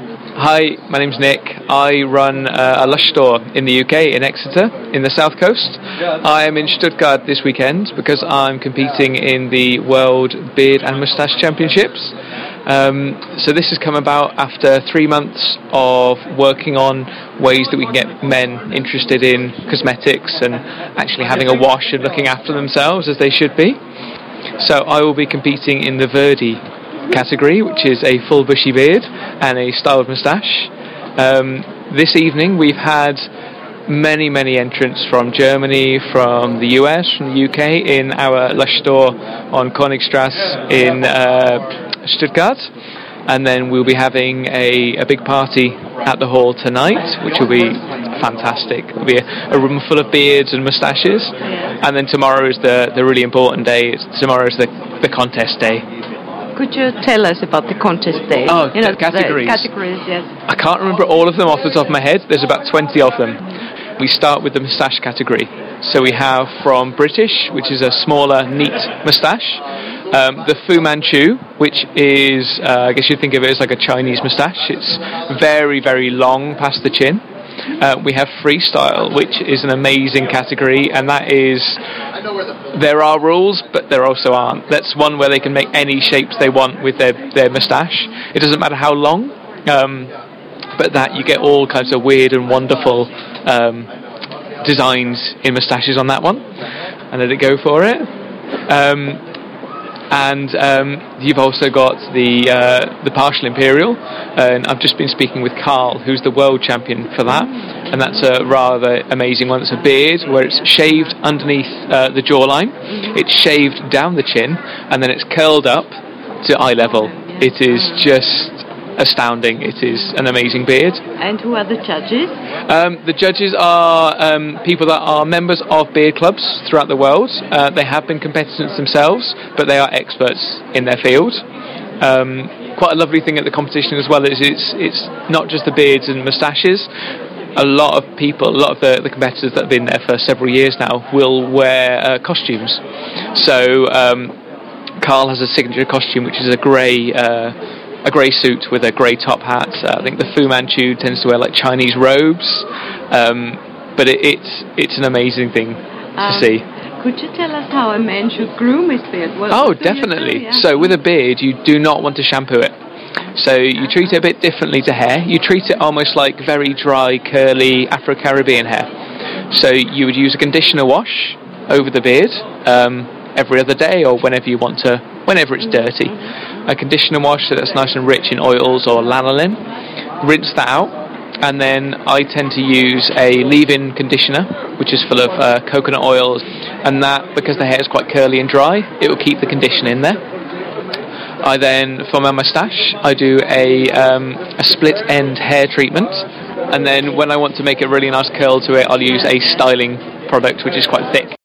Hi, my name's Nick. I run a Lush store in the UK, in Exeter, in the south coast. I am in Stuttgart this weekend because I'm competing in the World Beard and Moustache Championships. So this has come about after 3 months of working on ways that we can get men interested in cosmetics and actually having a wash and looking after themselves as they should be. So I will be competing in the Verdi category, which is a full bushy beard and a styled moustache. This evening we've had many entrants from Germany, from the US, from the UK in our Lush store on Königstrasse in Stuttgart, and then we'll be having a big party at the hall tonight, which will be fantastic. It'll be a room full of beards and moustaches, and then tomorrow is the really important day. Tomorrow is the contest day. Could you tell us about the contest day? Oh, categories. Categories, yes. I can't remember all of them off the top of my head. There's about 20 of them. We start with the moustache category. So we have from British, which is a smaller, neat moustache. The Fu Manchu, which is, I guess you'd think of it as like a Chinese moustache. It's very long past the chin. We have freestyle, which is an amazing category, and that is, there are rules, but there also aren't. That's one where they can make any shapes they want with their moustache. It doesn't matter how long, but that you get all kinds of weird and wonderful designs in moustaches on that one, and let it go for it. And you've also got the partial imperial, and I've just been speaking with Carl, who's the world champion for that, and that's a rather amazing one. It's a beard where it's shaved underneath the jawline, it's shaved down the chin, and then it's curled up to eye level. It is just astounding. It is an amazing beard. And who are the judges? The judges are people that are members of beard clubs throughout the world. They have been competitors themselves, but they are experts in their field. Quite a lovely thing at the competition as well is it's not just the beards and moustaches. A lot of people, a lot of the competitors that have been there for several years now will wear costumes. So Carl has a signature costume, which is a grey suit with a grey top hat. I think the Fu Manchu tends to wear like Chinese robes, but it's an amazing thing to see. Could you tell us how a man should groom his beard? Definitely. So with a beard, you do not want to shampoo it. So you treat it a bit differently to hair. You treat it almost like very dry, curly Afro-Caribbean hair. So you would use a conditioner wash over the beard every other day or whenever you want to, whenever it's dirty. A conditioner wash so that's nice and rich in oils or lanolin. Rinse that out, and then I tend to use a leave-in conditioner which is full of coconut oils, and that, because the hair is quite curly and dry, it will keep the condition in there. I then, for my moustache, I do a split-end hair treatment, and then when I want to make a really nice curl to it, I'll use a styling product which is quite thick.